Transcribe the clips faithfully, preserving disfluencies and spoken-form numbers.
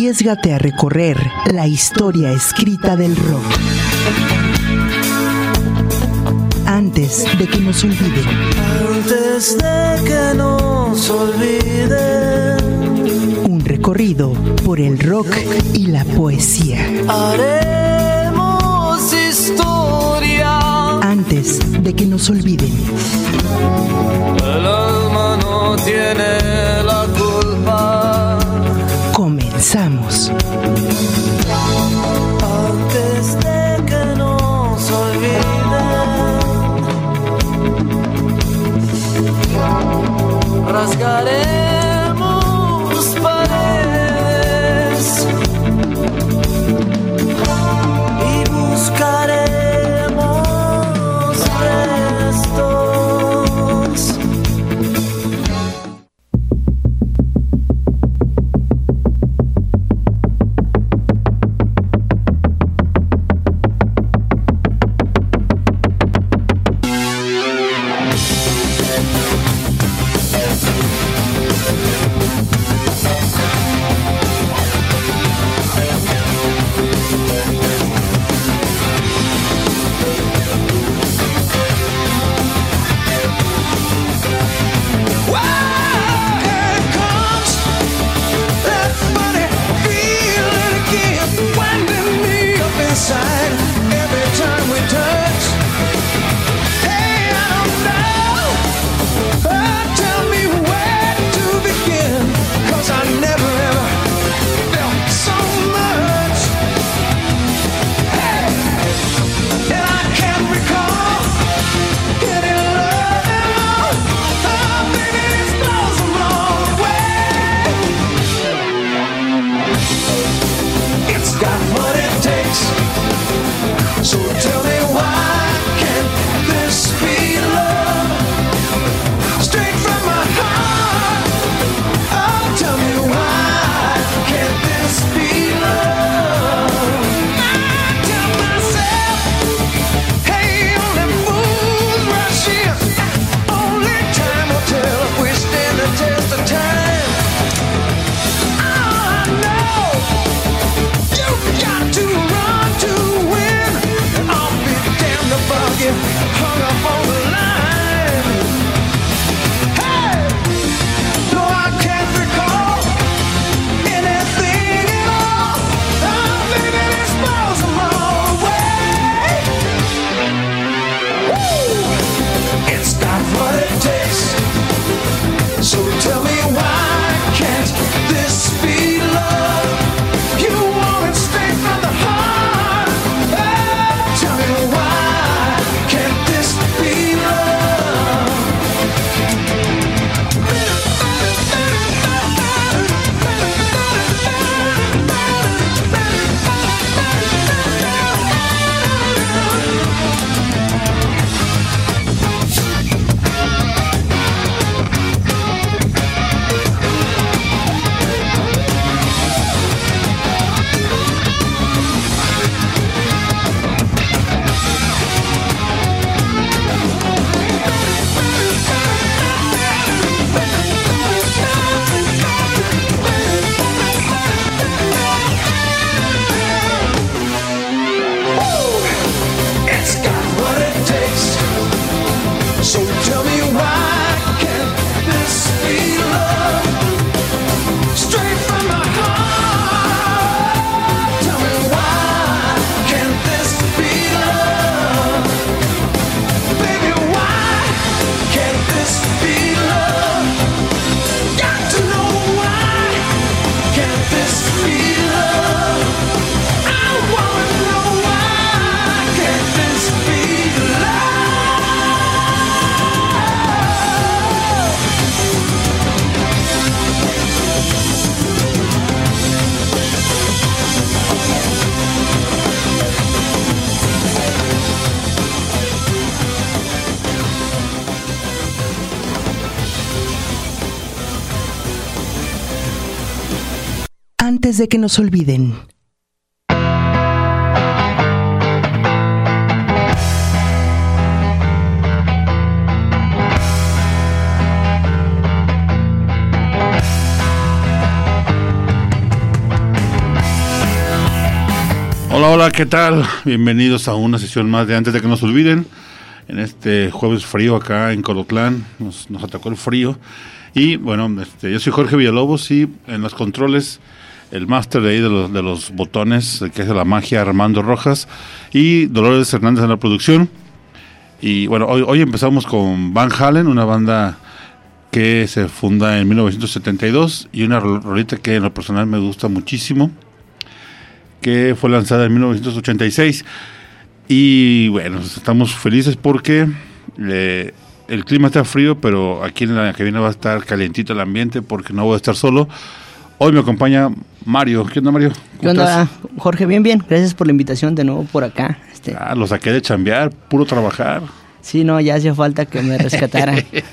Arriésgate a recorrer la historia escrita del rock. Antes de que nos olviden. Antes de que nos olviden. Un recorrido por el rock y la poesía. Haremos historia. Antes de que nos olviden. El alma no tiene la culpa. Comenzamos. Antes de que nos olviden, rasgaremos paredes y buscaremos restos. Antes de que nos olviden. Hola, hola, ¿qué tal? Bienvenidos a una sesión más de Antes de que nos olviden. En este jueves frío acá en Colotlán, nos, nos atacó el frío. Y bueno, este, yo soy Jorge Villalobos y en los controles, el máster de ahí de los, de los botones, el que hace la magia, Armando Rojas, y Dolores Hernández en la producción. Y bueno, hoy, hoy empezamos con Van Halen, una banda que se funda en mil novecientos setenta y dos y una rolita que en lo personal me gusta muchísimo, que fue lanzada en mil novecientos ochenta y seis. Y bueno, estamos felices porque eh, el clima está frío, pero aquí en la cabina va a estar calientito el ambiente porque no voy a estar solo. Hoy me acompaña Mario. ¿Qué onda, Mario? ¿Qué onda, Jorge? Bien, bien. Gracias por la invitación de nuevo por acá. Este... Ah, lo saqué de chambear, puro trabajar. Sí, no, ya hacía falta que me rescatara.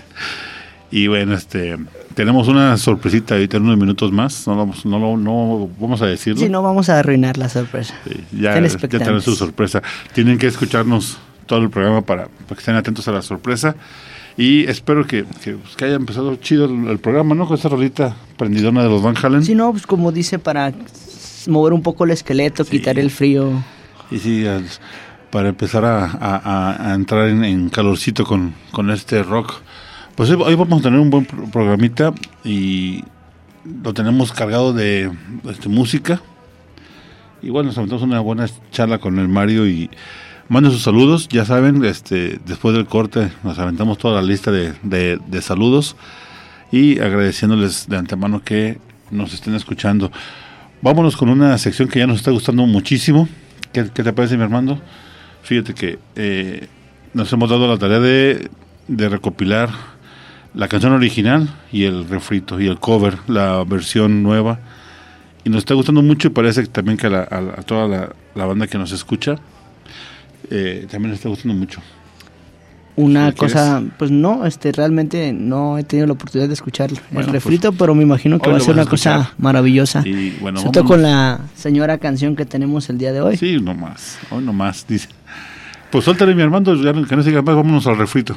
Y bueno, este, tenemos una sorpresita ahorita en unos minutos más. No vamos, no, no, no vamos a decirlo. Sí, no vamos a arruinar la sorpresa. Sí, ya, ya tenemos su sorpresa. Tienen que escucharnos todo el programa para, para que estén atentos a la sorpresa. Y espero que, que, pues, que haya empezado chido el, el programa, ¿no? Con esa rolita prendidona de los Van Halen. Sí, no, pues como dice, para mover un poco el esqueleto, sí, quitar el frío. Y sí, al, para empezar a, a, a entrar en, en calorcito con, con este rock. Pues hoy, hoy vamos a tener un buen programita y lo tenemos cargado de este, música. Igual nos aventamos una buena charla con el Mario y manden sus saludos. Ya saben, este, después del corte nos aventamos toda la lista de, de, de saludos y agradeciéndoles de antemano que nos estén escuchando. Vámonos con una sección que ya nos está gustando muchísimo. ¿Qué, qué te parece, mi Armando? Fíjate que eh, nos hemos dado la tarea de, de recopilar la canción original y el refrito y el cover, la versión nueva, y nos está gustando mucho y parece que también que a, la, a, a toda la, la banda que nos escucha eh, también les está gustando mucho. Una cosa, pues no, este realmente no he tenido la oportunidad de escuchar bueno, el refrito, pues, pero me imagino que va a ser una cosa maravillosa. Y bueno, sobre todo con la señora canción que tenemos el día de hoy. Sí, no más, hoy no más, dice. Pues suéltale, mi Armando, ya que no se diga más, vámonos al refrito.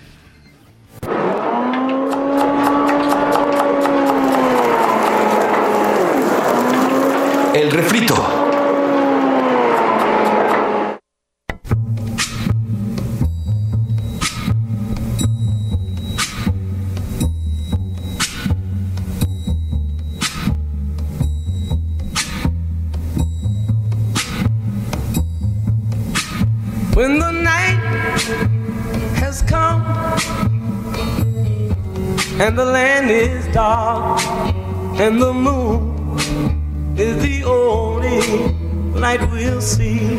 El refrito. When the night has come and the land is dark and the moon is the only light we'll see.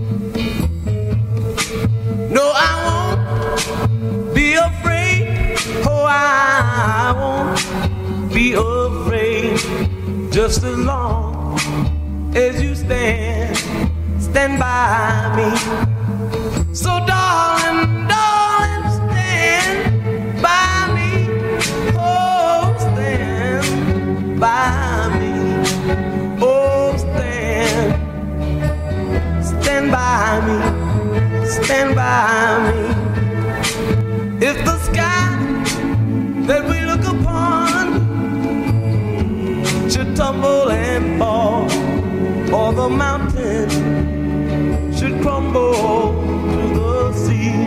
No, I won't be afraid. Oh, I won't be afraid. Just as long as you stand, stand by me. So, darling, darling, stand by me. Oh, stand by me. Oh, stand, stand by me, stand by me. If the sky that we look upon should tumble and fall, or the mountain should crumble to the sea,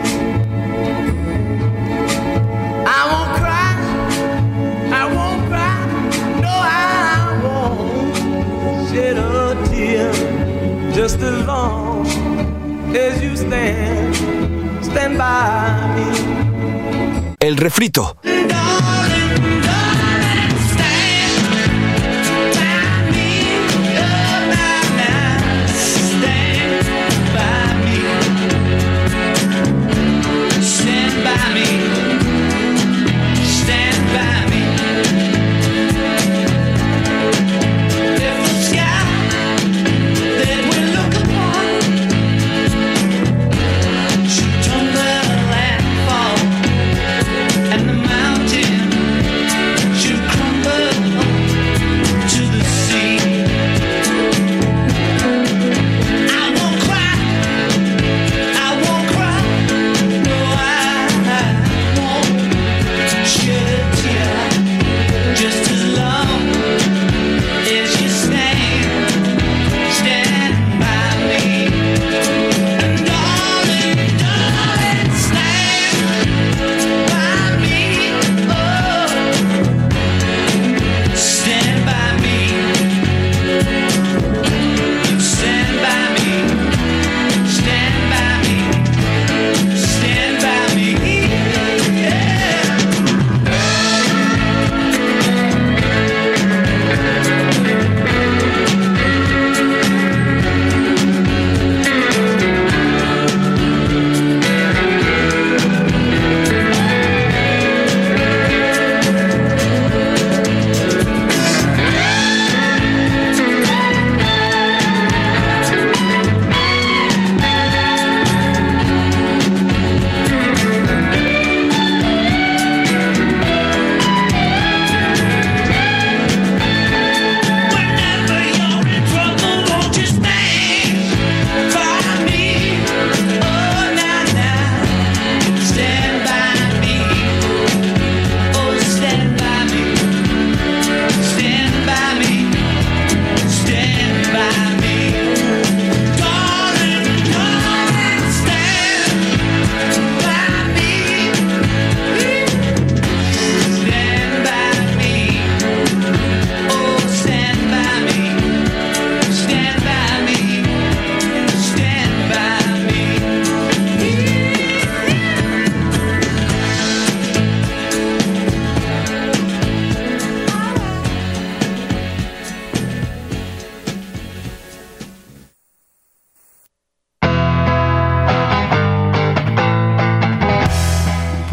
I won't cry, I won't cry, no, I won't shed a tear, just as long as you stand, stand by me. El refrito. And the mountain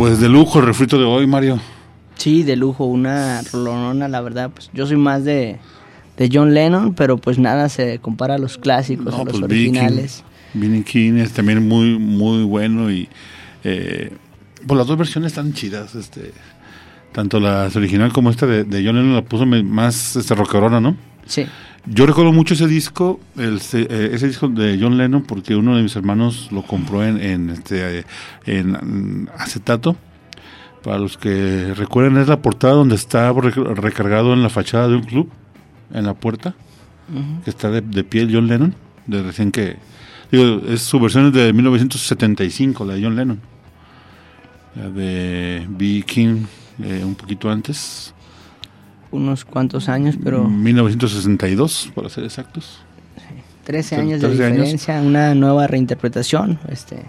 Pues de lujo el refrito de hoy, Mario. Sí, de lujo, una rolonona, la verdad. Pues yo soy más de, de John Lennon, pero pues nada se compara a los clásicos, no, a los pues originales. B B King es también muy muy bueno y eh, pues las dos versiones están chidas, este, tanto la original como esta de, de John Lennon la puso más este, rockerona, ¿no? Sí. Yo recuerdo mucho ese disco, el, ese disco de John Lennon, porque uno de mis hermanos lo compró en, en, este, en acetato. Para los que recuerden, es la portada donde está recargado en la fachada de un club, en la puerta, uh-huh. que está de, de pie John Lennon, de recién que... Digo, es su versión es de mil novecientos setenta y cinco, la de John Lennon. La de B B King, eh, un poquito antes. Unos cuantos años, pero... mil novecientos sesenta y dos, para ser exactos. trece años de diferencia, años. Una nueva reinterpretación. Este...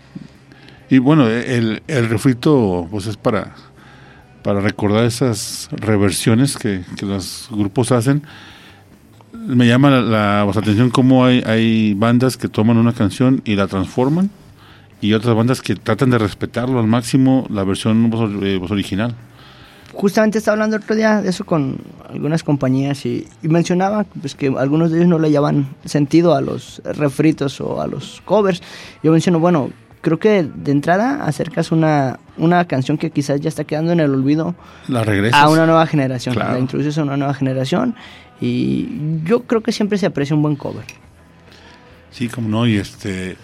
Y bueno, el, el refrito pues es para, para recordar esas reversiones que, que los grupos hacen. Me llama la, la, la atención cómo hay, hay bandas que toman una canción y la transforman, y otras bandas que tratan de respetarlo al máximo, la versión voz, eh, voz original. Justamente estaba hablando el otro día de eso con algunas compañías y, y mencionaba pues, que algunos de ellos no le llevan sentido a los refritos o a los covers. Yo menciono, bueno, creo que de entrada acercas una, una canción que quizás ya está quedando en el olvido, la regresas a una nueva generación, claro. La introduces a una nueva generación y yo creo que siempre se aprecia un buen cover. Sí, como no, y este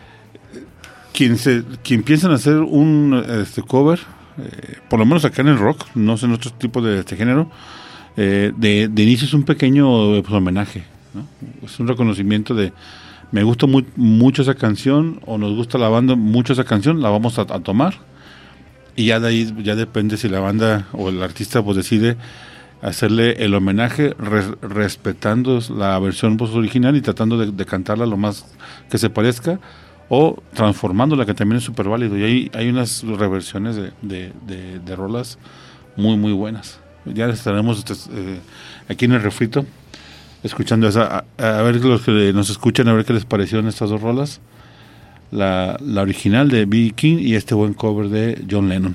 quien se quien piensa en hacer un este cover, eh, por lo menos acá en el rock, no sé en otros tipos de este género, eh, de, de inicio es un pequeño pues, homenaje, ¿no? Es un reconocimiento de me gusta muy, mucho esa canción, o nos gusta la banda mucho esa canción, la vamos a, a tomar, y ya de ahí ya depende si la banda o el artista pues decide hacerle el homenaje re, respetando la versión voz original y tratando de, de cantarla lo más que se parezca, o transformándola, que también es súper válido. Y hay, hay unas reversiones de, de, de, de rolas muy muy buenas. Ya estaremos eh, aquí en el refrito escuchando esa, a, a ver los que nos escuchan, a ver qué les parecieron estas dos rolas, la, la original de B B King y este buen cover de John Lennon.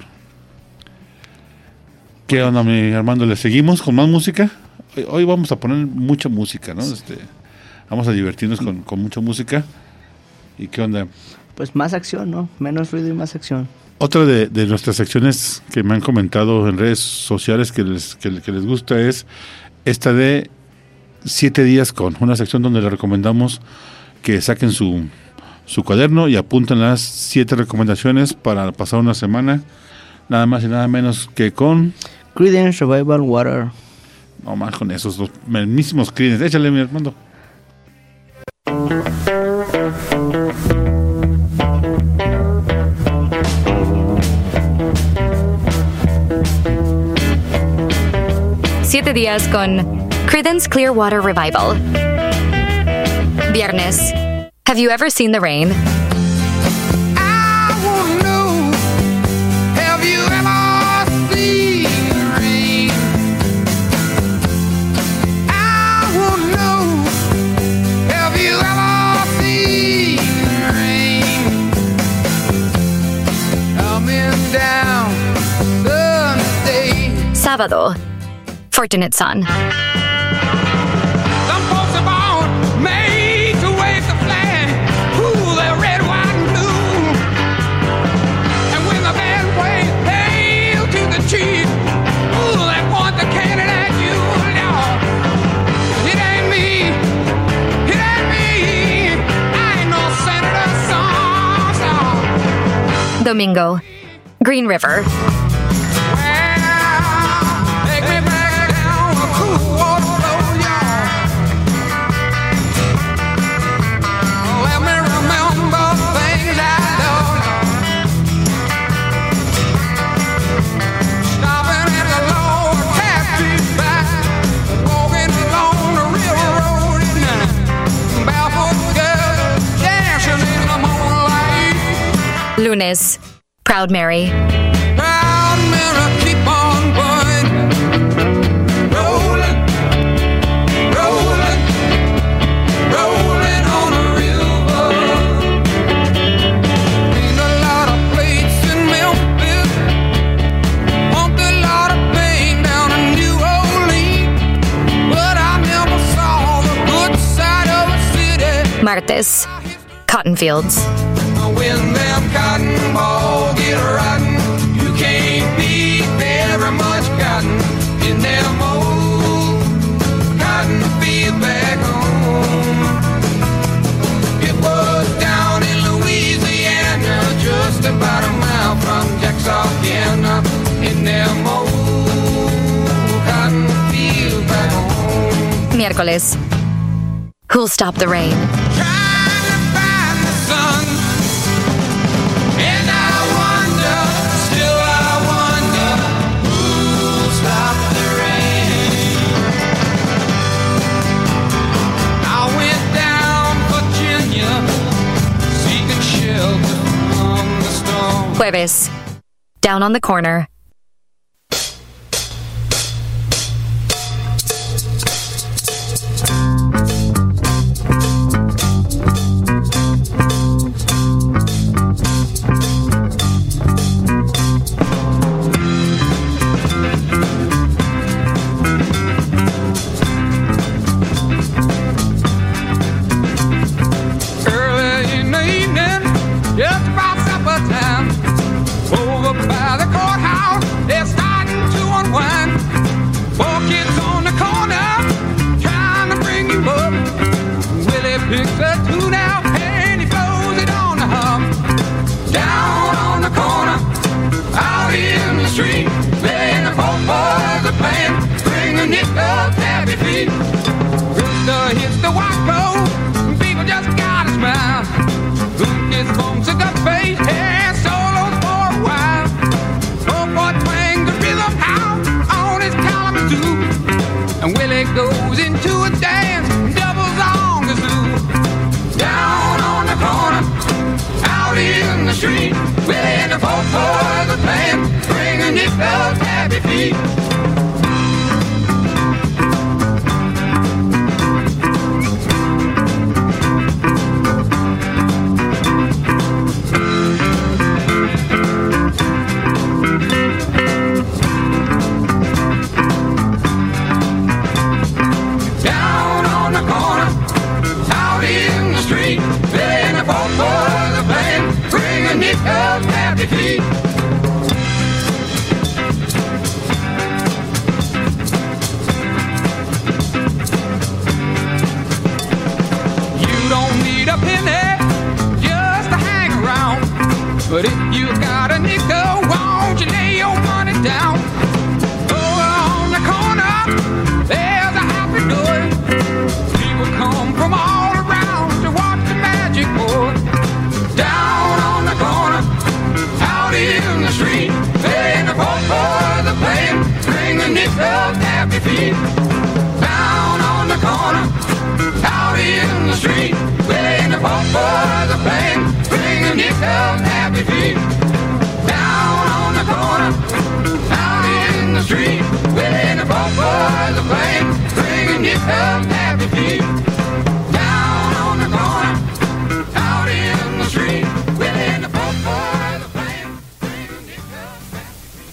¿Qué onda, mi Armando? ¿Le seguimos con más música? Hoy, hoy vamos a poner mucha música, ¿no? Este, vamos a divertirnos con, con mucha música. ¿Y qué onda? Pues más acción, ¿no? Menos ruido y más acción. Otra de, de nuestras secciones que me han comentado en redes sociales que les, que, que les gusta es esta de Siete días con, una sección donde les recomendamos que saquen su, su cuaderno y apunten las siete recomendaciones para pasar una semana, nada más y nada menos que con Creedence Revival Water. No más con esos dos mismos Creedence. Échale, mi Armando. Siete días con Creedence Clearwater Revival. Viernes. Have you ever seen the rain? I wanna know, have you ever seen the rain? I wanna know, have you ever seen the rain? Coming down Sunday. Sábado. Fortunate Son. Domingo. Green River. Lunes. Proud Mary. Proud Mary, keep on going. Rolling, rolling, rolling on a river. Ain't a lot of places in Memphis Martes, cotton fields. When them cotton balls get rotten, you can't beat very much cotton in them old cotton fields back home. It was down in Louisiana, just about a mile from Texarkana, in them old cotton fields back home. Miércoles, who'll stop the rain? Jueves, down on the corner. Early in the evening, just about supper time, over by the courthouse, they're starting to unwind. Four kids on the corner, trying to bring you up. Willie picks a tune out and he blows it on the hum. Down on the corner, out in the street, playing the folk boys are playing, bring a nickel tappy feet. Rooster hits the white pole, people just gotta smile. Luke gets bumps in the face, and solos for a while. Oh boy twang the rhythm out on his Kalamazoo, and Willie goes into a dance, doubles on the zoo. Down on the corner, out in the street, Willie and the folk boys are playing, bring a nickel tappy feet. Down on the corner, out in the street, playing the folk boys are playing, bring a nickel tappy feet. You don't need a penny just to hang around, but if you got a nickel, won't you lay your money down? Over on the corner, there's a happy door. People come from all around to watch the magic pour. Down on the corner, out in the street, playing the folk boys are playing, bring a nickel tappy feet. Down on the corner, out in the street, playing the folk boys are playing, bring a nickel tappy feet. Down on the corner, out in the street, playing the folk boys are playing, bring a nickel tappy feet. Down on the corner, out in the street, playing the folk boys are playing, bring a nickel tappy feet.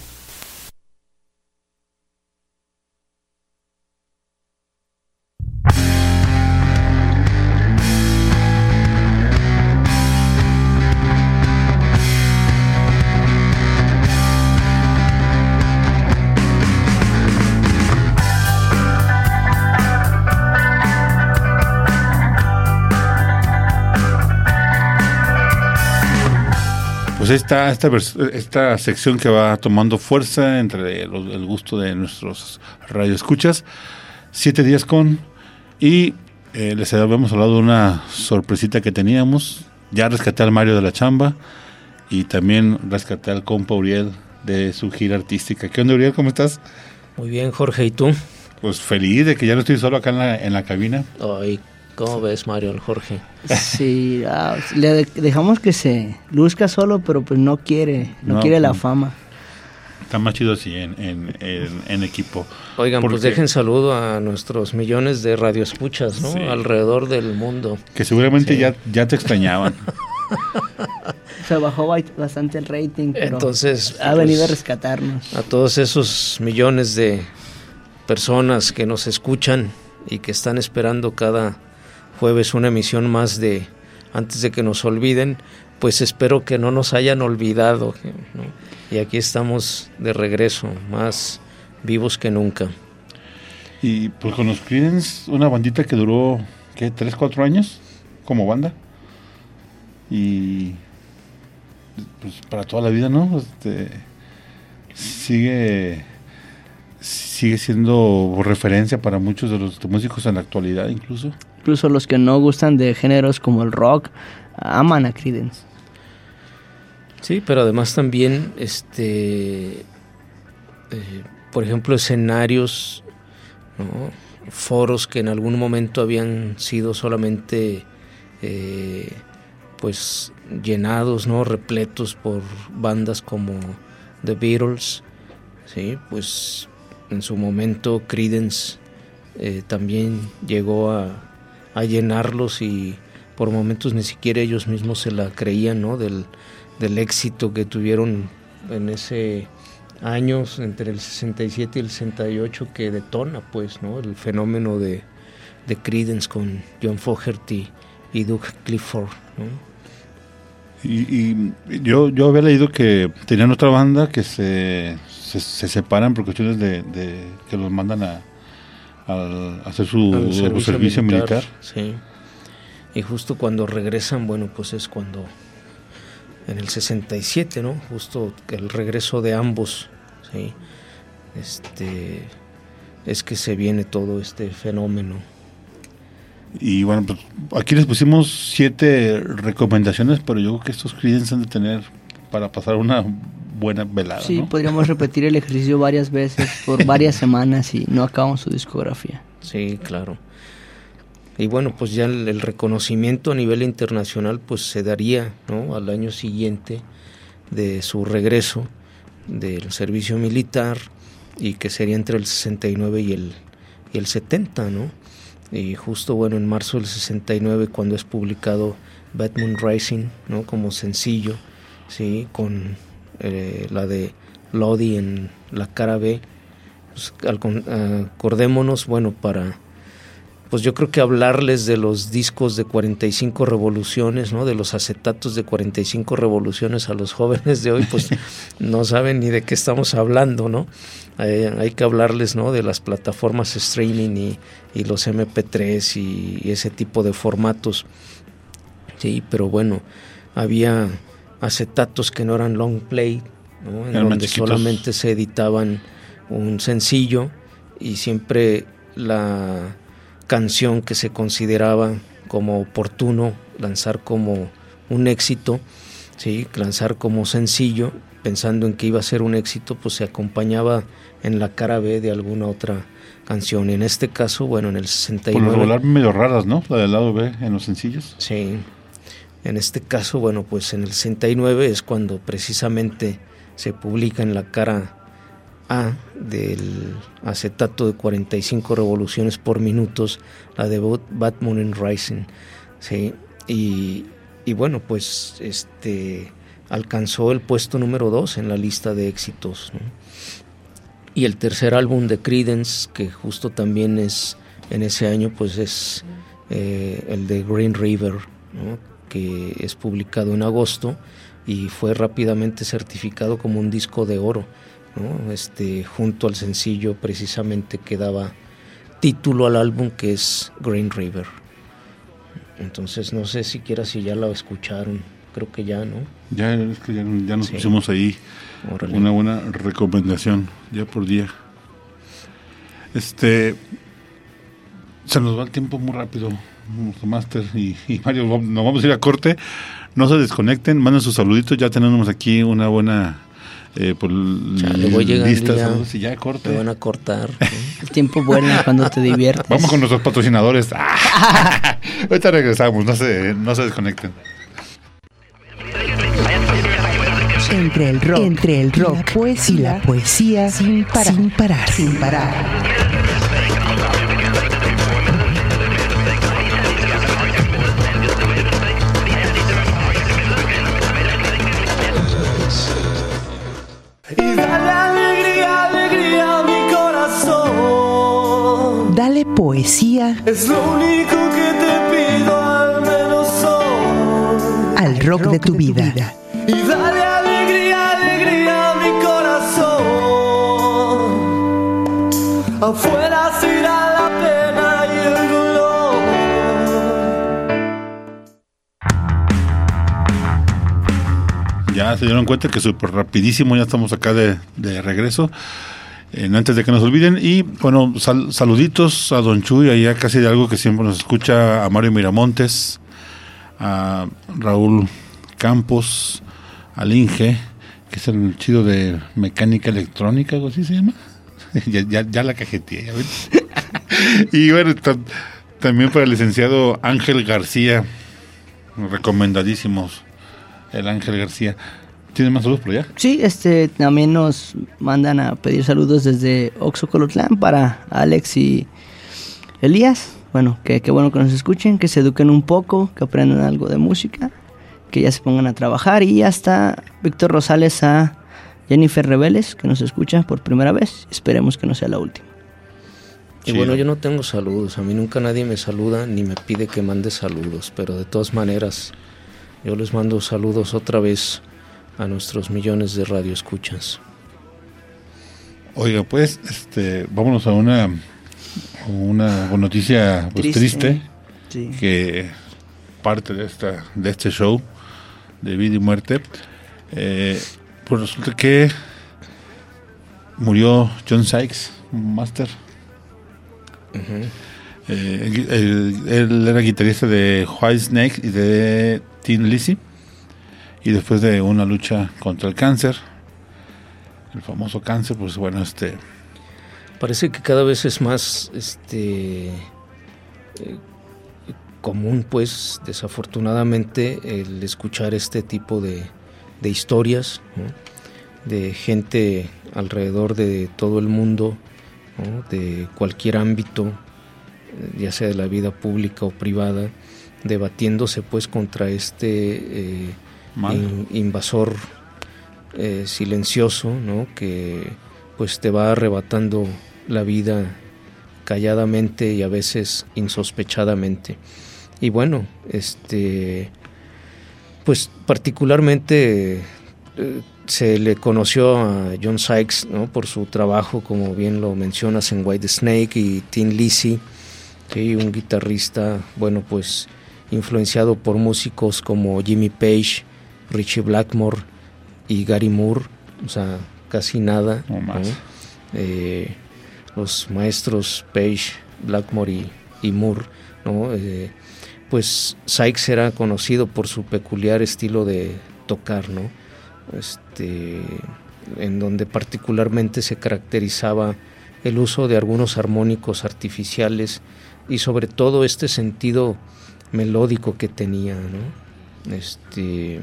Pues esta, esta, esta sección que va tomando fuerza entre los, el gusto de nuestros radioescuchas, siete días con, y eh, les habíamos hablado de una sorpresita que teníamos. Ya rescaté al Mario de la chamba y también rescaté al compa Uriel de su gira artística. ¿Qué onda, Uriel? ¿Cómo estás? Muy bien, Jorge, ¿y tú? Pues feliz de que ya no estoy solo acá en la, en la cabina. Ay, ¿cómo ves, Mario, el Jorge? Sí, ah, le dejamos que se luzca solo, pero pues no quiere, no, no quiere la fama. Está más chido así en, en, en, en equipo. Oigan, porque, pues dejen saludo a nuestros millones de radioescuchas, ¿no? Sí. Alrededor del mundo. Que seguramente sí. ya, ya te extrañaban. Se bajó bastante el rating, pero entonces ha venido pues, a rescatarnos. A todos esos millones de personas que nos escuchan y que están esperando cada jueves una emisión más de Antes de que nos olviden. Pues espero que no nos hayan olvidado, ¿no? Y aquí estamos de regreso, más vivos que nunca. Y pues con los Creedence, una bandita que duró, ¿qué? ¿Tres, cuatro años como banda? Y pues para toda la vida, ¿no? Este, sigue sigue siendo referencia para muchos de los músicos en la actualidad, incluso. Incluso los que no gustan de géneros como el rock aman a Creedence. Sí, pero además también, este, eh, por ejemplo, escenarios, ¿no? Foros que en algún momento habían sido solamente, eh, pues, llenados, ¿no? Repletos por bandas como The Beatles, sí, pues, en su momento Creedence eh, también llegó a, a llenarlos y por momentos ni siquiera ellos mismos se la creían, ¿no? Del, del éxito que tuvieron en ese años entre el sesenta y siete y el sesenta y ocho que detona, pues, ¿no? El fenómeno de, de Creedence con John Fogerty y Doug Clifford, ¿no? Y, y yo yo había leído que tenían otra banda que se se, se separan por cuestiones de, de que los mandan a, a hacer su servicio, servicio militar, militar. Sí. Y justo cuando regresan, bueno, pues es cuando en el sesenta y siete, ¿no? Justo el regreso de ambos, ¿sí? Este es que se viene todo este fenómeno. Y bueno, pues aquí les pusimos siete recomendaciones, pero yo creo que estos Creedence han de tener para pasar una buena velada, sí, ¿no? Podríamos repetir el ejercicio varias veces por varias semanas y no acabamos su discografía. Sí, claro. Y bueno, pues ya el, el reconocimiento a nivel internacional pues se daría, ¿no? Al año siguiente de su regreso del servicio militar, y que sería entre el sesenta y nueve y el, y el setenta, ¿no? Y justo, bueno, en marzo del sesenta y nueve, cuando es publicado Bad Moon Rising, ¿no? Como sencillo, sí, con eh, la de Lodi en la cara B, pues, al, acordémonos, bueno, para, pues yo creo que hablarles de los discos de cuarenta y cinco revoluciones, ¿no? De los acetatos de cuarenta y cinco revoluciones a los jóvenes de hoy, pues no saben ni de qué estamos hablando, ¿no? Hay, hay que hablarles, ¿no? De las plataformas streaming y, y los eme pe tres y, y ese tipo de formatos. Sí, pero bueno, había acetatos que no eran long play, ¿no? En donde solamente se editaban un sencillo y siempre la canción que se consideraba como oportuno lanzar como un éxito, sí, lanzar como sencillo, pensando en que iba a ser un éxito, pues se acompañaba en la cara B de alguna otra canción. En este caso, bueno, en el sesenta y nueve... Por lo regular medio raras, ¿no? La del lado B en los sencillos. Sí. En este caso, bueno, pues en el sesenta y nueve es cuando precisamente se publica en la cara A del acetato de cuarenta y cinco revoluciones por minutos, la de Bad Moon Rising, ¿sí? Y, y bueno, pues este alcanzó el puesto número dos en la lista de éxitos, ¿no? Y el tercer álbum de Creedence, que justo también es en ese año, pues es eh, el de Green River, ¿no? Que es publicado en agosto y fue rápidamente certificado como un disco de oro, ¿no? Este, junto al sencillo precisamente que daba título al álbum, que es Green River. Entonces no sé siquiera si ya lo escucharon, creo que ya, ¿no? Ya, es que ya, ya nos sí. pusimos ahí. Órale. Una buena recomendación ya por día. Este se nos va el tiempo muy rápido, Master y, y Mario, nos vamos a ir a corte. No se desconecten, manden sus saluditos, ya tenemos aquí una buena eh, por Chale, voy lista ya, saludos y ya corte. Te van a cortar. El tiempo vuela cuando te diviertes. Vamos con nuestros patrocinadores. Ahorita regresamos, no se, no se desconecten. Entre el rock, entre el rock, la poesía, y la poesía sin parar, sin parar, sin parar. Y dale alegría, alegría a mi corazón. Dale poesía es lo único que te pido, al menos hoy. Al rock, rock de tu de vida. Tu vida. Y dale alegría, alegría a mi corazón. Afuera se irá la pena y el dolor. Ya se dieron cuenta que súper rapidísimo, ya estamos acá de, de regreso. Eh, antes de que nos olviden, y bueno, sal, saluditos a Don Chuy, allá casi de algo que siempre nos escucha, a Mario Miramontes, a Raúl Campos, al Inge, que es el chido de mecánica electrónica, algo así se llama. ya, ya, ya la cajeteé, ya ven. Y bueno, ta, también para el licenciado Ángel García, recomendadísimos, el Ángel García. ¿Tienes más saludos por allá? Sí, este, también nos mandan a pedir saludos desde Oxocolotlán para Alex y Elías. Bueno, que, que bueno que nos escuchen, que se eduquen un poco, que aprendan algo de música, que ya se pongan a trabajar. Y hasta Víctor Rosales a Jennifer Reveles, que nos escucha por primera vez. Esperemos que no sea la última. Y sí, bueno, yo no tengo saludos, a mí nunca nadie me saluda ni me pide que mande saludos, pero de todas maneras yo les mando saludos otra vez a nuestros millones de radioescuchas. Oiga, pues, este, vámonos a una una noticia pues, triste, triste sí. Que parte de esta de este show de vida y muerte. Eh, pues resulta que murió John Sykes, Master. Uh-huh. Eh, él, él era guitarrista de Whitesnake y de Thin Lizzy. Y después de una lucha contra el cáncer, el famoso cáncer, pues bueno, este... Parece que cada vez es más este eh, común, pues, desafortunadamente, el escuchar este tipo de, de historias, ¿no? De gente alrededor de todo el mundo, ¿no? De cualquier ámbito, ya sea de la vida pública o privada, debatiéndose, pues, contra este... Eh, In, invasor eh, silencioso, ¿no? Que pues te va arrebatando la vida calladamente y a veces insospechadamente. Y bueno, este pues particularmente eh, se le conoció a John Sykes, ¿no? Por su trabajo, como bien lo mencionas, en Whitesnake y Thin Lizzy, ¿sí? Un guitarrista, bueno, pues influenciado por músicos como Jimmy Page, Richie Blackmore y Gary Moore, o sea, casi nada, no más. ¿No? Eh, los maestros Page, Blackmore y, y Moore, ¿no? Eh, pues Sykes era conocido por su peculiar estilo de tocar, ¿no? Este, en donde particularmente se caracterizaba el uso de algunos armónicos artificiales y sobre todo este sentido melódico que tenía, ¿no? Este...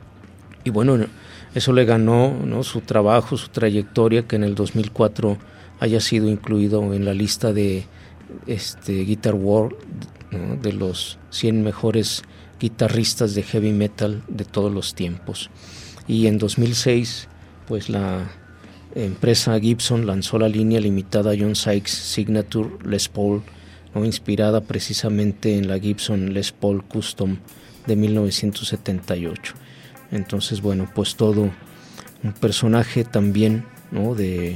Y bueno, eso le ganó, ¿no? Su trabajo, su trayectoria, que en el dos mil cuatro haya sido incluido en la lista de este, Guitar World, ¿no? De los cien mejores guitarristas de heavy metal de todos los tiempos. Y en dos mil seis, pues la empresa Gibson lanzó la línea limitada John Sykes Signature Les Paul, ¿no? Inspirada precisamente en la Gibson Les Paul Custom de mil novecientos setenta y ocho. Entonces, bueno, pues todo un personaje también, ¿no? de,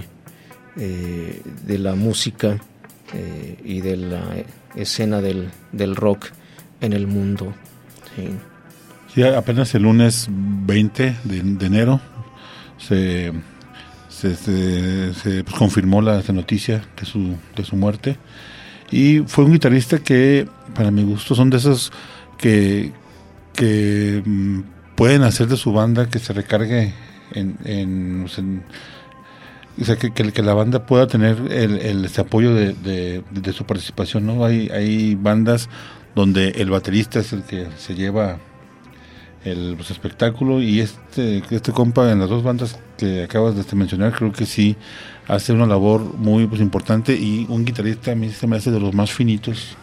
eh, de la música eh, y de la escena del, del rock en el mundo. Sí. Sí, apenas el lunes veinte de, de enero se, se, se, se pues, confirmó la, la noticia de su, de su muerte. Y fue un guitarrista que, para mi gusto, son de esos que... que pueden hacer de su banda que se recargue en, en, en o sea, que, que, que la banda pueda tener el, el este apoyo de, de, de su participación, ¿no? Hay, hay bandas donde el baterista es el que se lleva el pues, espectáculo, y este este compa en las dos bandas que acabas de mencionar creo que sí hace una labor muy pues, importante, y un guitarrista a mí se me hace de los más finitos.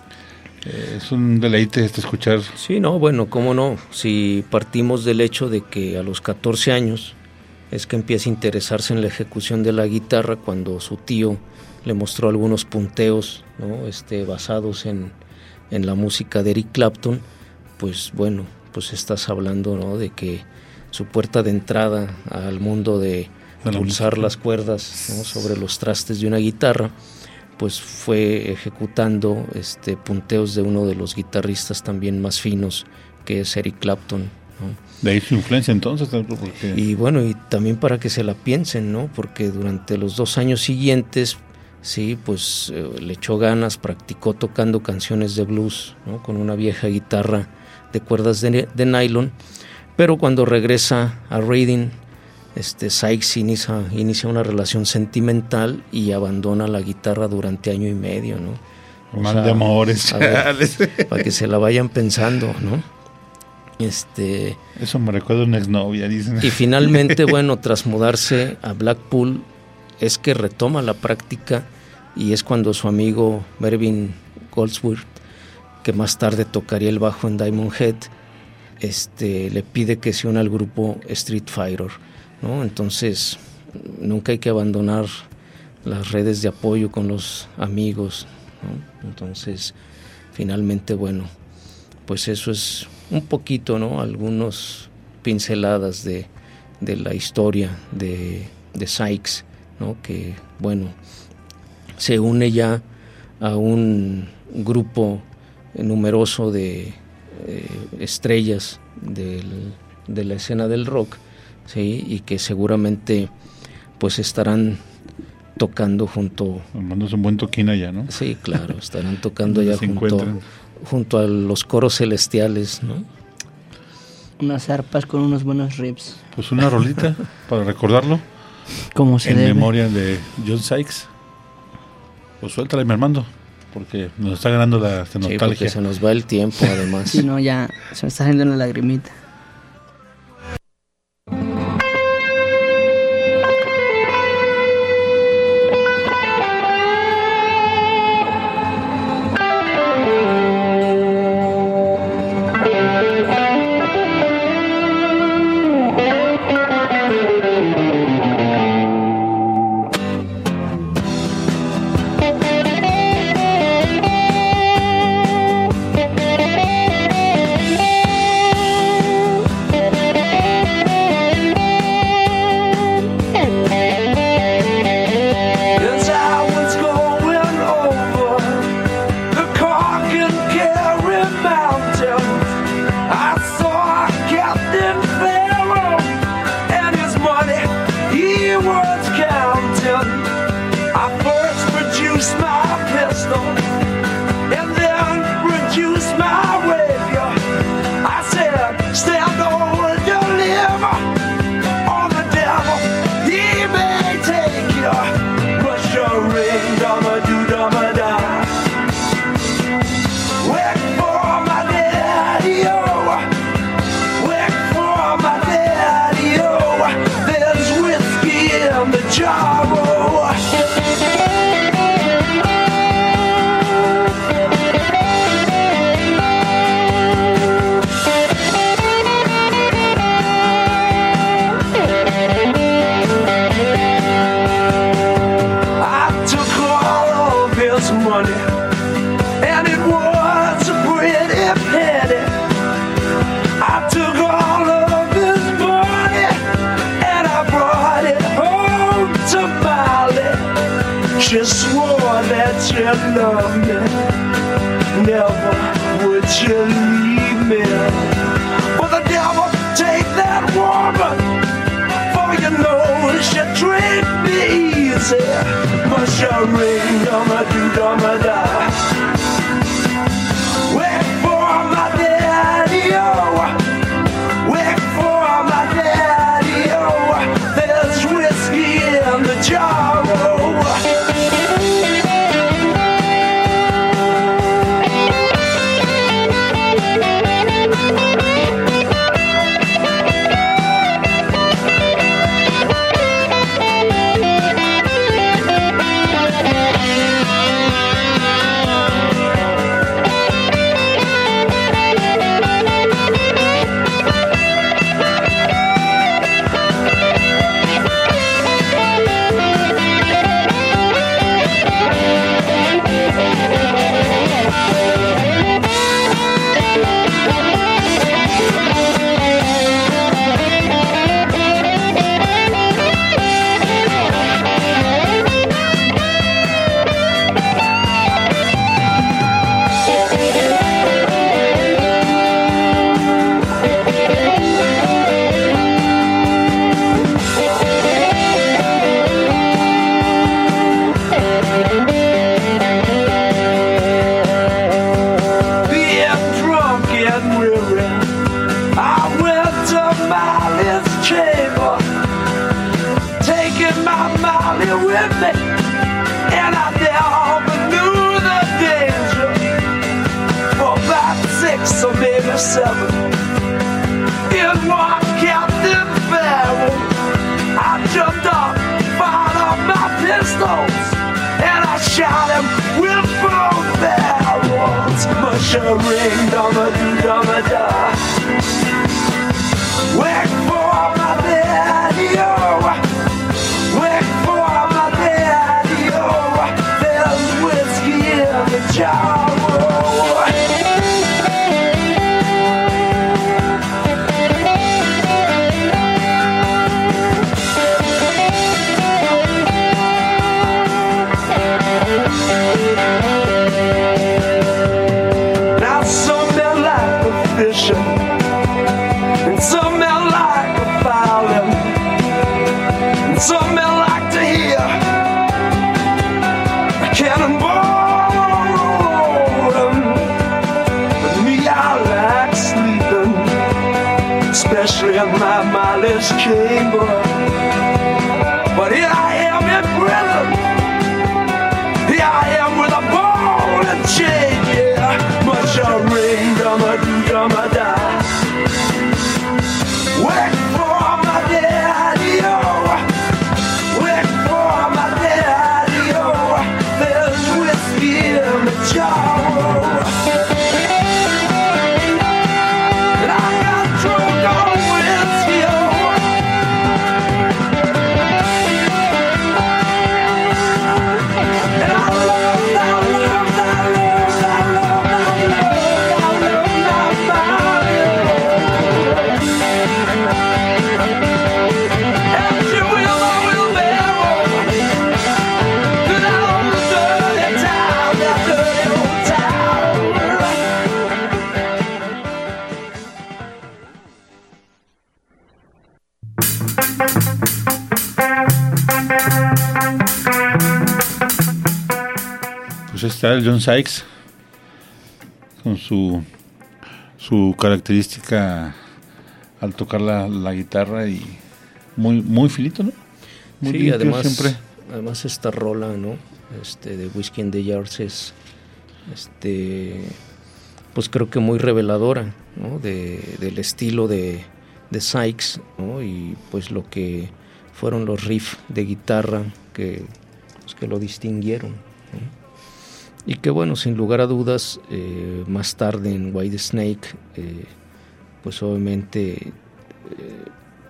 Eh, es un deleite este escuchar. Sí, no, bueno, cómo no, si partimos del hecho de que a los catorce años es que empieza a interesarse en la ejecución de la guitarra cuando su tío le mostró algunos punteos, ¿no? este, basados en, en la música de Eric Clapton. Pues bueno, pues estás hablando, ¿no? de que su puerta de entrada al mundo de pulsar las cuerdas, ¿no? sobre los trastes de una guitarra, pues fue ejecutando este, punteos de uno de los guitarristas también más finos, que es Eric Clapton, ¿no? De ahí su influencia entonces. Porque... Y bueno, y también para que se la piensen, ¿no? Porque durante los dos años siguientes, sí, pues eh, le echó ganas, practicó tocando canciones de blues, ¿no? Con una vieja guitarra de cuerdas de, de nylon, pero cuando regresa a Reading, este, Sykes inicia, inicia una relación sentimental y abandona la guitarra durante año y medio, ¿no? Mal de amores, ver, para que se la vayan pensando, ¿no? Este, Eso me recuerda a una exnovia, dicen. Y finalmente, bueno, tras mudarse a Blackpool, es que retoma la práctica, y es cuando su amigo Mervyn Goldsworth, que más tarde tocaría el bajo en Diamond Head, este, le pide que se una al grupo Street Fighter, ¿no? Entonces, nunca hay que abandonar las redes de apoyo con los amigos, ¿no? Entonces, finalmente, bueno, pues eso es un poquito, ¿no? Algunas pinceladas de, de la historia de, de Sykes, ¿no? Que, bueno, se une ya a un grupo numeroso de eh, estrellas del, de la escena del rock, ¿sí? Y que seguramente pues estarán tocando junto... Armándose un buen toquín allá, ¿no? Sí, claro, estarán tocando ya junto, junto a los coros celestiales, ¿no? Unas arpas con unos buenos riffs. Pues una rolita para recordarlo. Como se en debe. memoria de John Sykes. Pues suéltala, mi Armando, porque nos está ganando la nostalgia. Sí, porque se nos va el tiempo, además. Sí, no, ya se me está haciendo una lagrimita. seven in one captain barrel. I jumped up, fired up my pistols, and I shot him with both barrels. Mushering, dum-a-doo-dum-a-da. Wait for my daddy-o. Wait for my daddy-o. There's whiskey in the jar. And some men like to fowling, and some men like to hear a cannonball rolling. But me, I like sleeping, especially in my mindless chamber. But here I am in prison, here I am with a ball and chain, yeah. Much a ring, dum-a-doo-dum-a-da. Wait for my daddy-o. Wait for my daddy-o. There's whiskey in the jar. And I got drunk on whiskey-o. And I love, I love, I love, I love, I love, I love my body. Pues está el John Sykes con su su característica al tocar la, la guitarra y muy muy finito, ¿no? Muy sí, limpio, además siempre. además esta rola, ¿no? Este de Whiskey in the Jars es este pues creo que muy reveladora, ¿no? De, del estilo de, de Sykes, ¿no? Y pues lo que fueron los riffs de guitarra que, pues, que lo distinguieron, ¿no? Y que bueno, sin lugar a dudas, eh, más tarde en White Snake, eh, pues obviamente eh,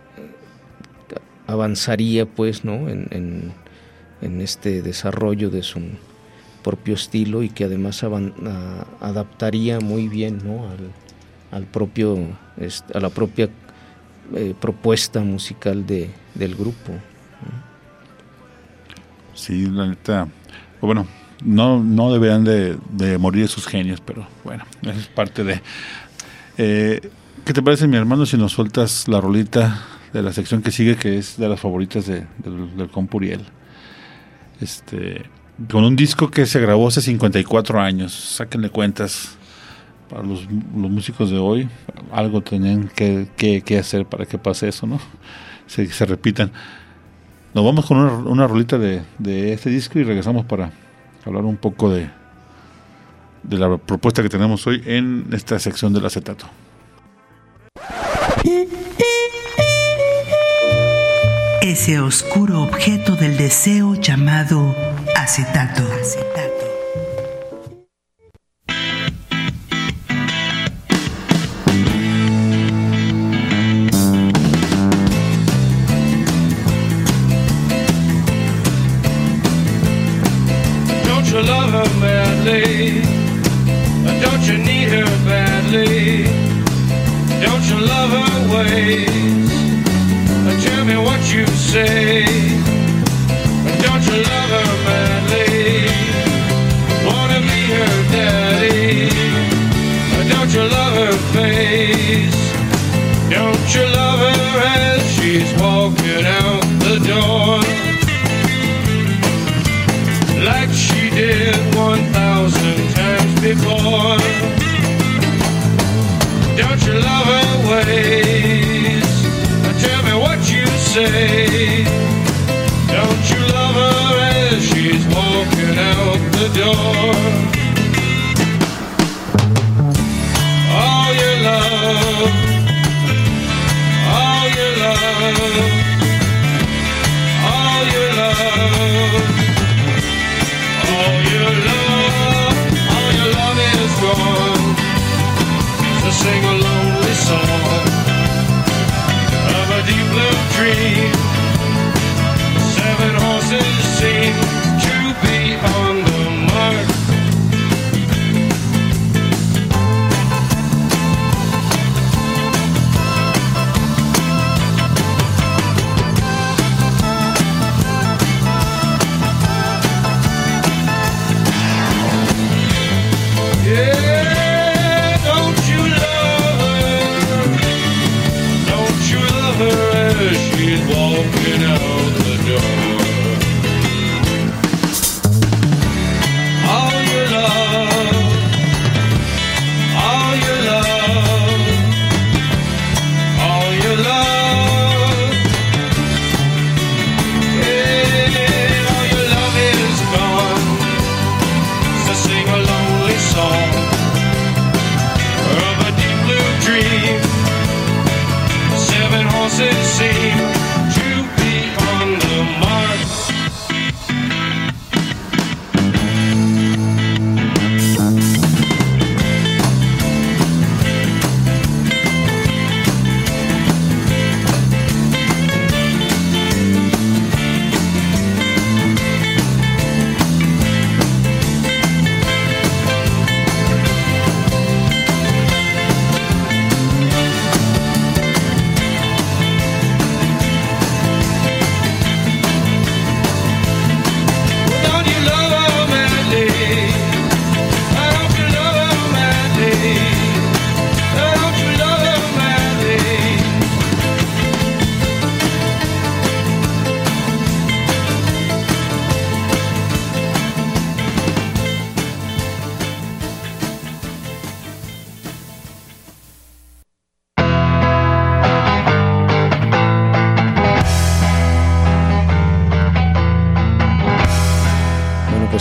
avanzaría pues, ¿no? en, en, en este desarrollo de su propio estilo y que además avan, a, adaptaría muy bien, ¿no? al, al propio, a la propia eh, propuesta musical de, del grupo, ¿no? Sí, la neta, bueno, no, no deberían de, de morir esos genios, pero bueno, eso es parte de... Eh, ¿Qué te parece, mi hermano, si nos sueltas la rolita de la sección que sigue, que es de las favoritas de, del, del Compuriel? Este, con un disco que se grabó hace cincuenta y cuatro años, sáquenle cuentas. Para los, los músicos de hoy, algo tenían que, que, que hacer para que pase eso, ¿no? Se, se repitan. Nos vamos con una, una rolita de, de este disco y regresamos para hablar un poco de, de la propuesta que tenemos hoy en esta sección del acetato. Ese oscuro objeto del deseo llamado acetato. Acetato. Don't you love her badly? Don't you need her badly? Don't you love her ways? Tell me what you say. Don't you love her badly? Wanna be her daddy? Don't you love her face? Don't you love her as she's walking out the door? Like she did one thousand times before. Don't you love her ways? Tell me what you say. Don't you love her as she's walking out the door? All your love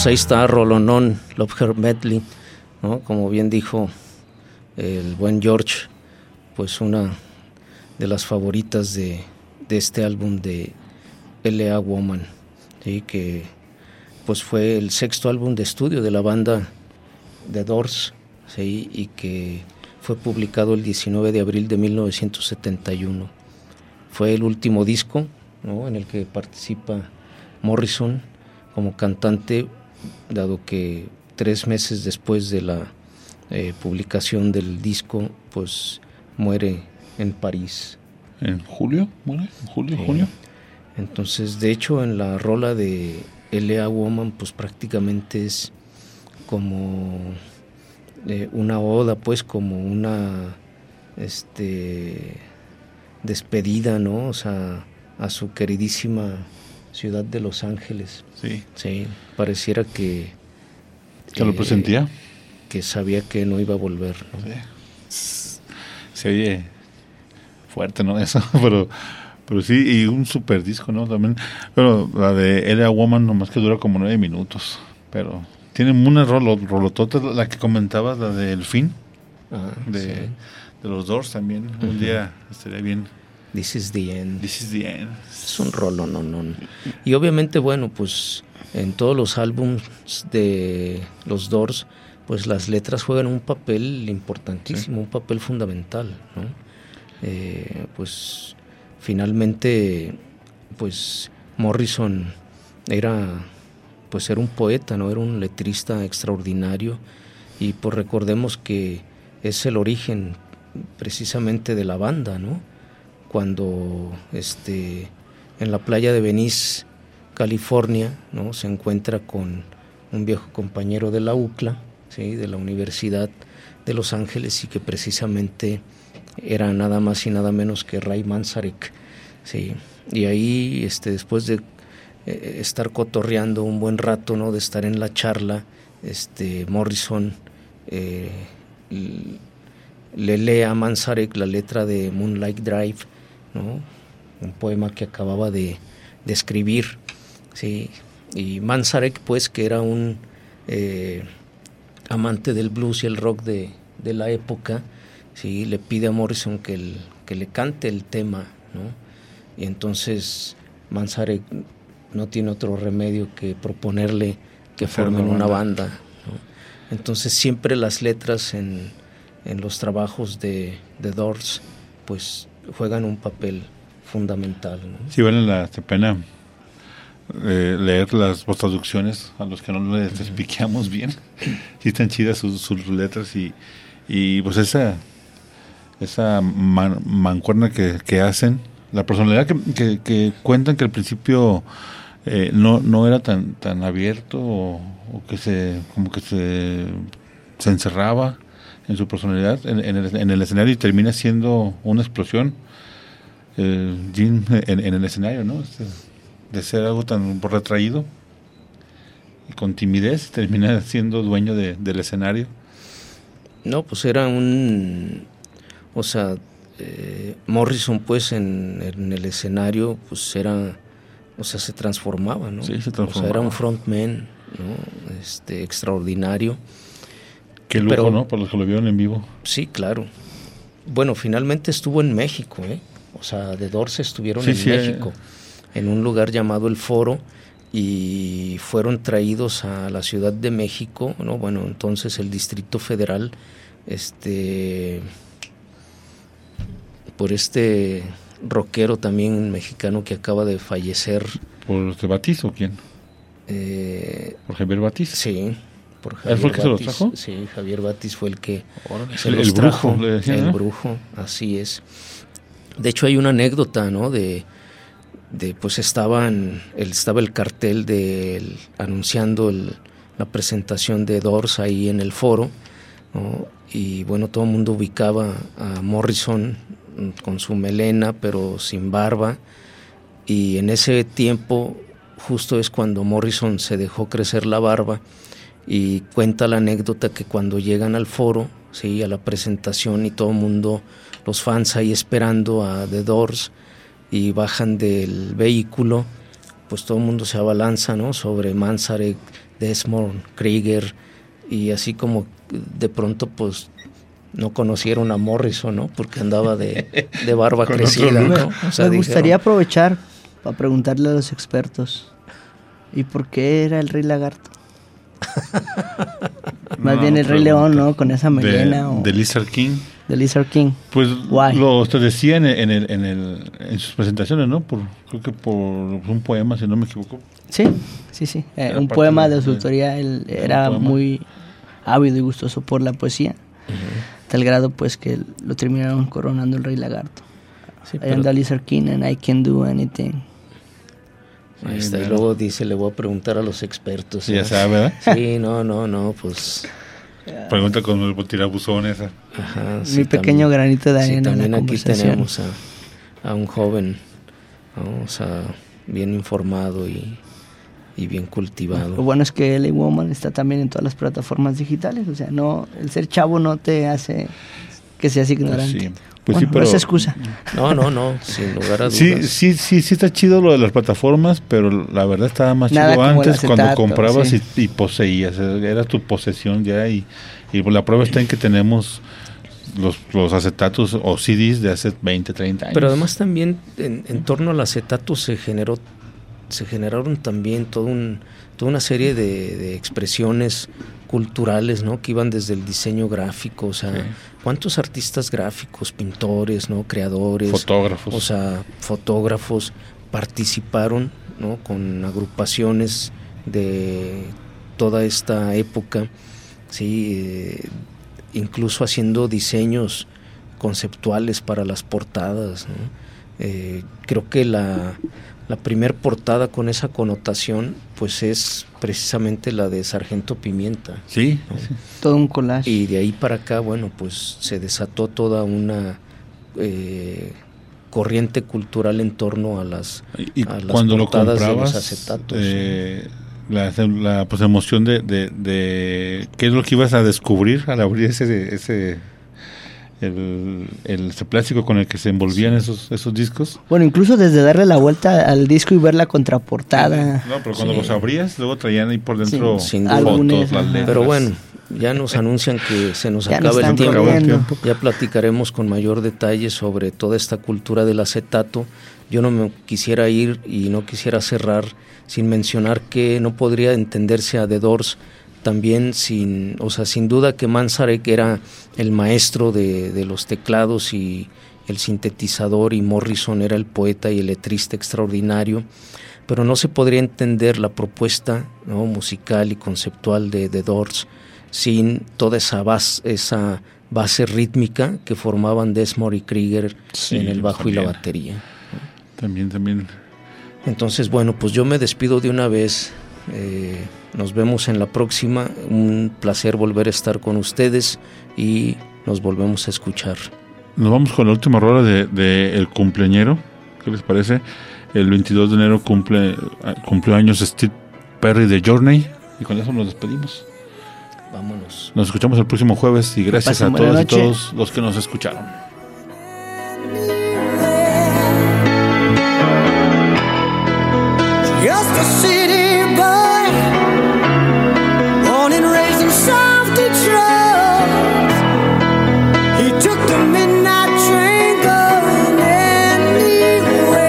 pues ahí está Rolonón, Love Her Medley, ¿no? Como bien dijo el buen George, pues una de las favoritas de, de este álbum de L A Woman, ¿sí? Que pues fue el sexto álbum de estudio de la banda The Doors, ¿sí? Y que fue publicado el diecinueve de abril de mil novecientos setenta y uno. Fue el último disco, ¿no? En el que participa Morrison como cantante, dado que tres meses después de la eh, publicación del disco, pues muere en París. ¿En julio? ¿Muere? ¿En julio? Sí. ¿Junio? Entonces, de hecho, en la rola de L A Woman, pues prácticamente es como eh, una oda, pues como una este despedida, ¿no? O sea, a su queridísima ciudad de Los Ángeles. Sí. Sí, pareciera que... ¿Que eh, lo presentía? Que sabía que no iba a volver, ¿no? Sí. Se oye fuerte, ¿no? Eso, pero... Pero sí, y un super disco, ¿no? También, pero la de L A Woman nomás que dura como nueve minutos, pero tiene una rolo, rolotota, la que comentabas, la de El Fin, ah, de, sí. de los Doors también, uh-huh. Un día estaría bien. This is the end. This is the end. Es un rolo, no, no. Y obviamente, bueno, pues en todos los álbumes de los Doors, pues las letras juegan un papel importantísimo, sí. Un papel fundamental, ¿no? Eh, pues... Finalmente, pues Morrison era, pues era un poeta, ¿no? Era un letrista extraordinario y pues recordemos que es el origen precisamente de la banda, ¿no? Cuando este, en la playa de Venice, California, ¿no? Se encuentra con un viejo compañero de la U C L A, ¿sí? De la Universidad de Los Ángeles y que precisamente era nada más y nada menos que Ray Manzarek, sí, y ahí este después de eh, estar cotorreando un buen rato, ¿no? De estar en la charla, este Morrison eh, le lee a Manzarek la letra de Moonlight Drive, ¿no? Un poema que acababa de, de escribir, sí, y Manzarek, pues, que era un eh, amante del blues y el rock de, de la época, sí, le pide a Morrison que, el, que le cante el tema, ¿no? Y entonces Manzarek no tiene otro remedio que proponerle que formen una banda, ¿no? Entonces siempre las letras en, en los trabajos de The Doors pues juegan un papel fundamental, ¿no? Sí, vale la pena eh, leer las traducciones a los que no les expliquemos bien. Sí están chidas sus, sus letras y, y pues esa esa man, mancuerna que, que hacen, la personalidad que, que, que cuentan que al principio eh, no no era tan tan abierto o, o que se como que se se encerraba en su personalidad en, en, el, en el escenario y termina siendo una explosión eh, Jim en, en el escenario, ¿no? Este, de ser algo tan retraído y con timidez termina siendo dueño de, del escenario. No, pues era un O sea, eh, Morrison, pues, en, en el escenario, pues, era, o sea, se transformaba, ¿no? Sí, se transformaba. O sea, era un frontman, ¿no? Este, extraordinario. Qué lujo, pero, ¿no? Por los que lo vieron en vivo. Sí, claro. Bueno, finalmente estuvo en México, ¿eh? O sea, The Doors estuvieron sí, en sí, México, eh. en un lugar llamado El Foro, y fueron traídos a la Ciudad de México, ¿no? Bueno, entonces el Distrito Federal, este... por este rockero también mexicano que acaba de fallecer. ¿Por este Batiz o quién? Eh, ¿Por Javier Batiz? Sí, por Javier ¿Él fue el que Batiz, se los trajo? Sí, Javier Batiz fue el que Órale, se el, los el trajo. Brujo, le decían, el ¿no? brujo, así es. De hecho hay una anécdota, ¿no? De, de pues estaban, el, estaba el cartel de el, anunciando el, la presentación de Doors ahí en el Foro, ¿no? Y bueno, todo el mundo ubicaba a Morrison con su melena pero sin barba, y en ese tiempo justo es cuando Morrison se dejó crecer la barba, y cuenta la anécdota que cuando llegan al Foro, sí, a la presentación, y todo el mundo, los fans ahí esperando a The Doors, y bajan del vehículo, pues todo el mundo se abalanza, ¿no? sobre Manzarek, Desmond, Krieger, y así como de pronto pues no conocieron a Morrison, ¿no? Porque andaba de, de barba crecida, ¿no? O sea, me gustaría dijeron, aprovechar para preguntarle a los expertos, ¿y por qué era el Rey Lagarto? Más no, bien el Rey León, ¿no? Con esa melena. De, o... de Lizard King. De Lizard King. Pues Why? Lo te decía en, el, en, el, en, el, en sus presentaciones, ¿no? Por, creo que por un poema, si no me equivoco. Sí, sí, sí. Eh, un poema de, de su autoría. Él era muy ávido y gustoso por la poesía. Uh-huh. Tal grado, pues, que lo terminaron coronando el Rey Lagarto. Sí, I am the Lizard King and I can do anything. Ahí está, y luego dice, le voy a preguntar a los expertos. Sí, ya sabe, ¿verdad? Sí, no, no, no, pues... Pregunta con el tirabuzón esa. Ajá, Mi sí, pequeño también, granito de arena. Sí, también en la aquí tenemos a, a un joven, ¿no? O sea, bien informado y, y bien cultivado. Lo bueno es que L A Woman está también en todas las plataformas digitales, o sea, no, el ser chavo no te hace que seas ignorante. Pues sí. Pues bueno, sí, pero no es excusa. No, no, no, sin lugar a dudas. Sí, sí, sí, sí está chido lo de las plataformas, pero la verdad estaba más Nada chido antes acetato, cuando comprabas sí. y, y poseías, era tu posesión ya y, y la prueba está en que tenemos los, los acetatos o C Ds de hace veinte, treinta años. Pero además también en, en torno al acetato se generó, se generaron también todo un, toda una serie de, de expresiones culturales, ¿no? Que iban desde el diseño gráfico, o sea, sí. ¿Cuántos artistas gráficos, pintores, ¿no? Creadores, fotógrafos, o sea, fotógrafos participaron, ¿no? Con agrupaciones de toda esta época, sí, eh, incluso haciendo diseños conceptuales para las portadas, ¿no? Eh, creo que la La primer portada con esa connotación, pues es precisamente la de Sargento Pimienta. Sí, ¿no? sí. Todo un collage. Y de ahí para acá, bueno, pues se desató toda una eh, corriente cultural en torno a las, y a las cuando portadas lo de los comprabas, acetatos. Eh, la, la pues, emoción de, de, de qué es lo que ibas a descubrir al abrir ese... ese El, el plástico con el que se envolvían esos esos discos. Bueno, incluso desde darle la vuelta al disco y ver la contraportada. No, pero cuando sí. los abrías, luego traían ahí por dentro sí, fotos, las letras. Pero bueno, ya nos anuncian que se nos ya acaba nos el tiempo. el tiempo. Ya platicaremos con mayor detalle sobre toda esta cultura del acetato. Yo no me quisiera ir y no quisiera cerrar sin mencionar que no podría entenderse a The Doors también sin, o sea, sin duda que Manzarek era el maestro de, de los teclados y el sintetizador, y Morrison era el poeta y el letrista extraordinario, pero no se podría entender la propuesta, ¿no? musical y conceptual de The Doors sin toda esa base, esa base rítmica que formaban Desmond y Krieger sí, en el bajo también. Y la batería. También, también. Entonces, bueno, pues yo me despido de una vez. Eh, nos vemos en la próxima. Un placer volver a estar con ustedes y nos volvemos a escuchar. Nos vamos con la última rola de, de El Cumpleañero. ¿Qué les parece? El veintidós de enero cumple cumplió años Steve Perry de Journey y con eso nos despedimos. Vámonos. Nos escuchamos el próximo jueves y gracias a todos y todos los que nos escucharon. Just a city boy, born and raised in South Detroit. He took the midnight train going anywhere.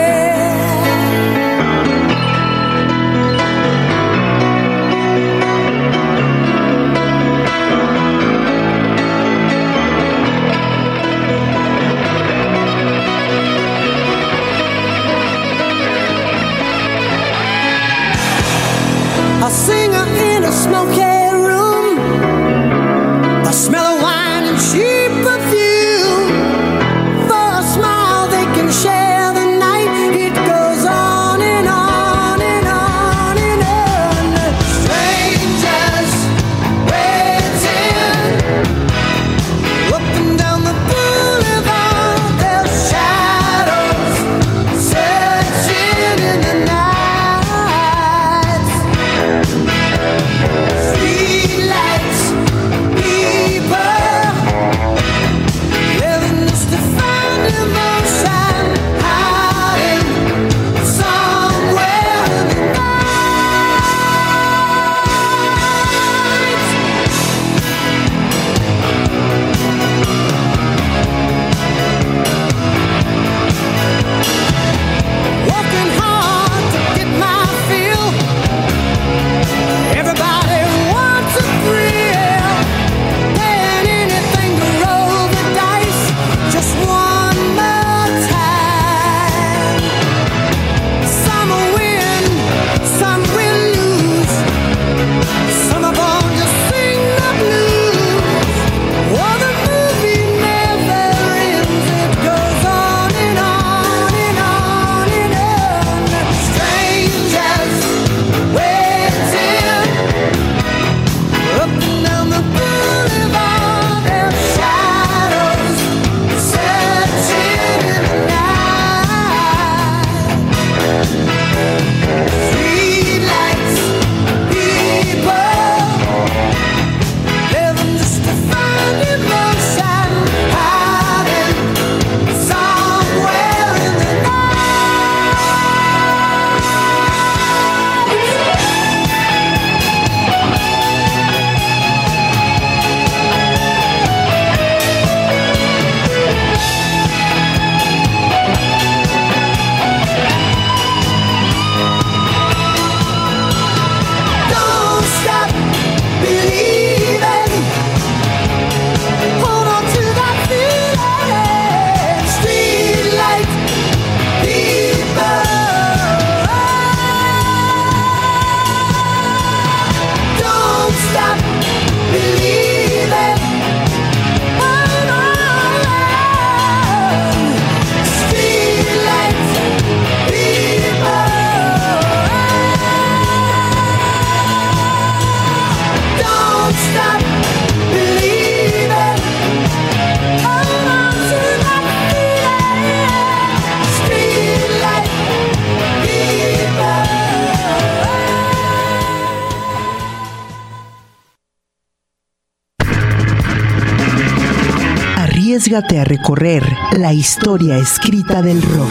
Arriésgate a recorrer la historia escrita del rock.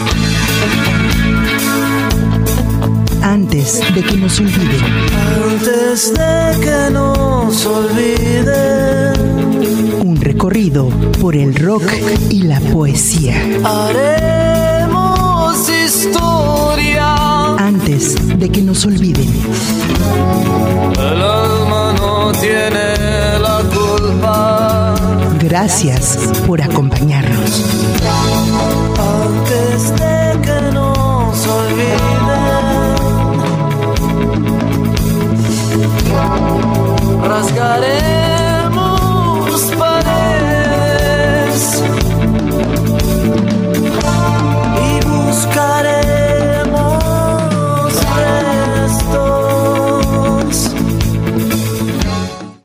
Antes de que nos olviden. Antes de que nos olviden. Un recorrido por el rock y la poesía. Haremos historia. Antes de que nos olviden. El alma no tiene la culpa. Gracias por acompañarnos. Antes de que nos olviden, rasgaremos.